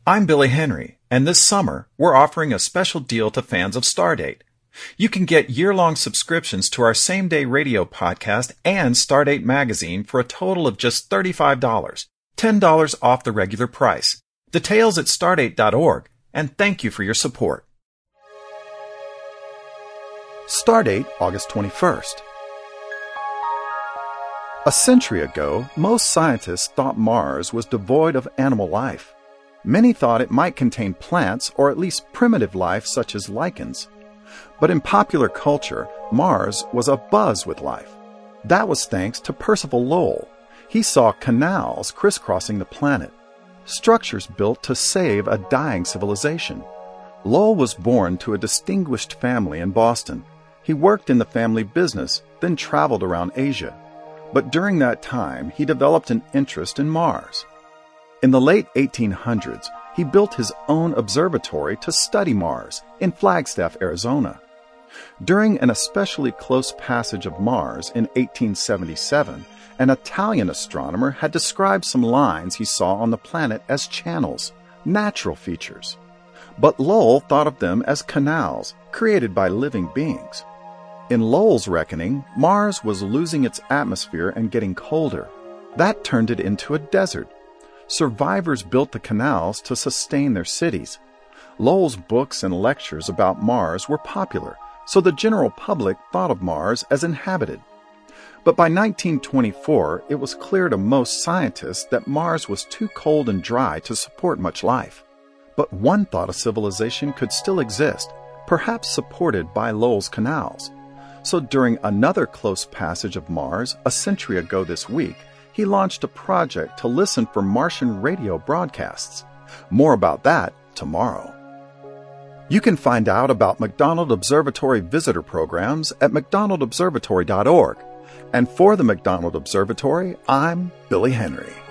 I'm Billy Henry, and this summer we're offering a special deal to fans of Stardate. You can get year-long subscriptions to our same-day radio podcast and Stardate magazine for a total of just $35, $10 off the regular price. Details at stardate.org, and thank you for your support. Stardate, August 21st. A century ago, most scientists thought Mars was devoid of animal life. Many thought it might contain plants or at least primitive life such as lichens. But in popular culture, Mars was abuzz with life. That was thanks to Percival Lowell. He saw canals crisscrossing the planet, structures built to save a dying civilization. Lowell was born to a distinguished family in Boston. He worked in the family business, then traveled around Asia. But during that time, he developed an interest in Mars. In the late 1800s, he built his own observatory to study Mars in Flagstaff, Arizona. During an especially close passage of Mars in 1877, an Italian astronomer had described some lines he saw on the planet as channels, natural features. But Lowell thought of them as canals created by living beings. In Lowell's reckoning, Mars was losing its atmosphere and getting colder. That turned it into a desert. Survivors built the canals to sustain their cities. Lowell's books and lectures about Mars were popular, so the general public thought of Mars as inhabited. But by 1924, it was clear to most scientists that Mars was too cold and dry to support much life. But one thought a civilization could still exist, perhaps supported by Lowell's canals. So during another close passage of Mars a century ago this week, he launched a project to listen for Martian radio broadcasts. More about that tomorrow. You can find out about McDonald Observatory visitor programs at mcdonaldobservatory.org. And for the McDonald Observatory, I'm Billy Henry.